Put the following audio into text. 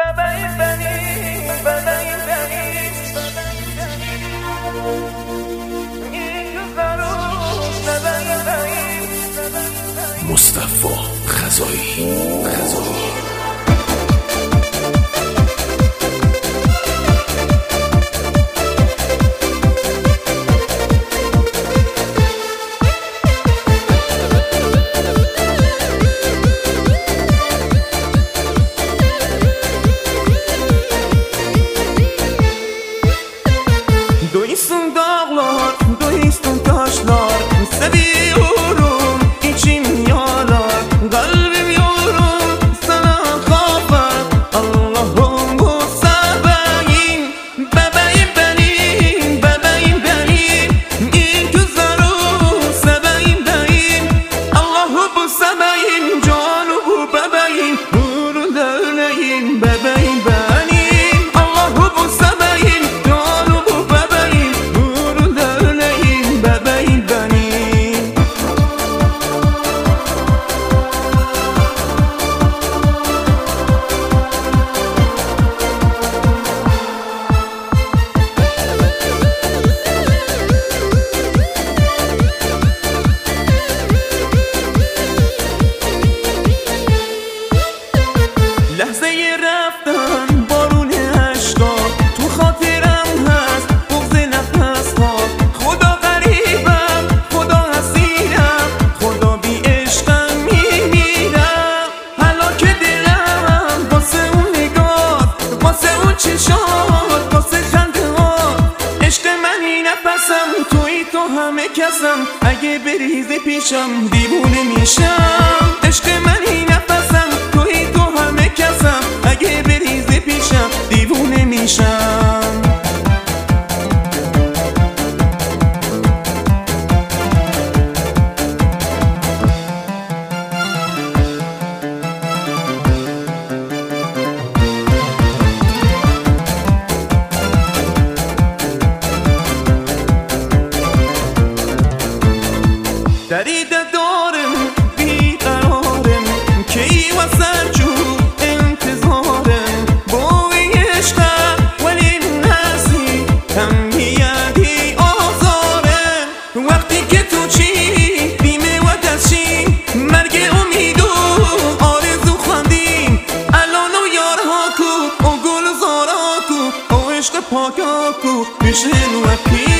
مصطفی خزایی. Doysun dağlar, doysun taşlar, seviyorum içim yalar, kalbim yorum sana kafa. Allah'ım bu bebeğim, bebeğim benim, bebeğim benim, ilk güzelim sebeğim benim. Allah'ım bu bebeğim, canı bu bebeğim, uğrunda öleyim bebeğim benim. Allah'ım bu bebeğim, canı bu bebeğim, uğrunda öleyim bebeğim benim. لحظه رفتن بارون عشقا تو خاطرم هست، بغض نفس ها. خدا غریبم، خدا اسیرم، خدا بی عشقم میمیرم. حالا که دلم واسه اون نگاه، واسه اون چشات، واسه خنده ها. عشق منی نفسم، توی تو همه کسم، اگه بریزی پیشم دیوونه میشم. عشق منی نفسم، توی تو همه کسم، اگه بریزی پیشم دیوونه میشم. درید دارم بیقرارم، کی و سرجو انتظارم. بوی عشقم ولی نسی هم بیادی آزارم. وقتی که تو چی بیمه و دستشیم، مرگ امید و آرزو خواندیم. الان و یارها کو، او گل و زارا کو، او عشق پاکا کو، بشن و پی